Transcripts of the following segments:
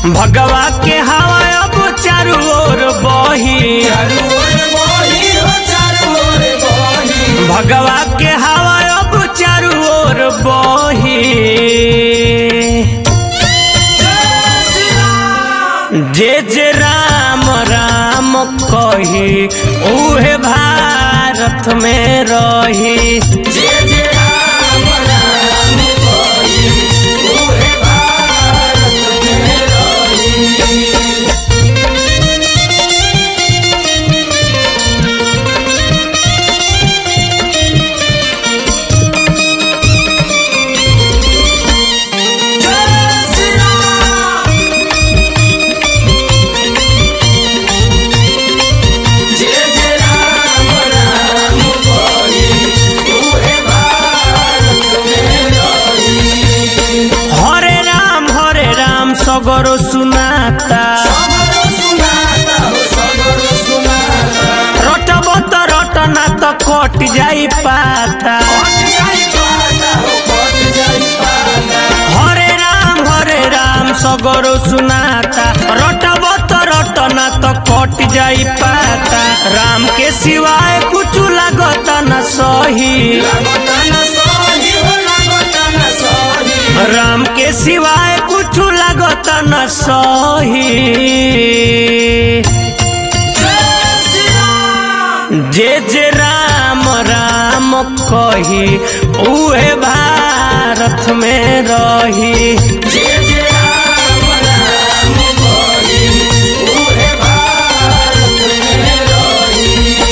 भगवा के हवा अब चारू ओर बही, भगवा के हवा अब चारू ओर बही। जे राम राम कही उहे भारत में रही। जे राम राम कही उहे भारत में रही। सगरो सुनाता रटब तो रटना तो कट जाई पाता। हरे राम सगरो सुनाता रटब तो रटना तो कट जाई पाता। राम के सिवाय कुछ लागत न सही, राम के सिवाय कुछ लागत न सही। जे राम राम कही उहे भारत में रही। जे राम राम कही उहे भारत में रही।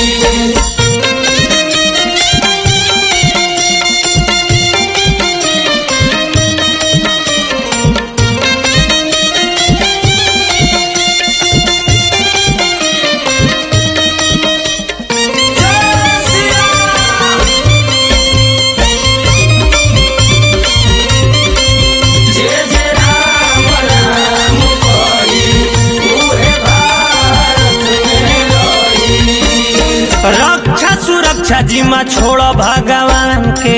रक्षा सुरक्षा जिम्मा छोड़ो भगवान के,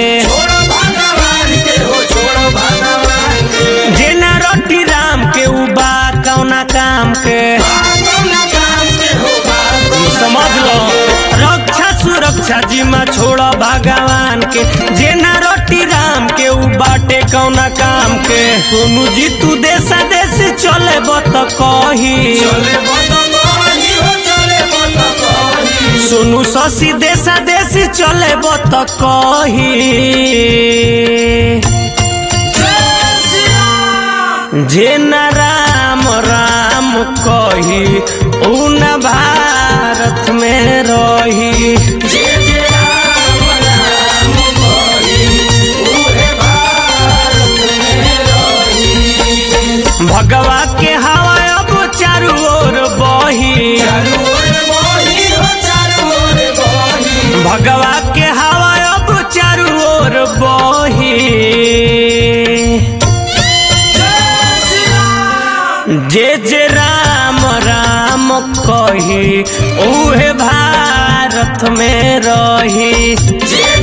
जेना रोटी राम के उबा कौना काम के। समझ लो रक्षा सुरक्षा जिम्मा छोड़ो भगवान के, जेना रोटी राम के उबाटे कौना काम के। सोनू जी तू देशा देश चले बत कही, सोनू शशि देशा देशी चले बत कही। जे न राम राम कही उ न भारत में रही। जे राम राम कही उहे भारत में रही। भगवा के हवा अब चारू ओर बही, भगवा के हवा अब चारू ओर बही। जे राम राम कही उहे भारत में रही।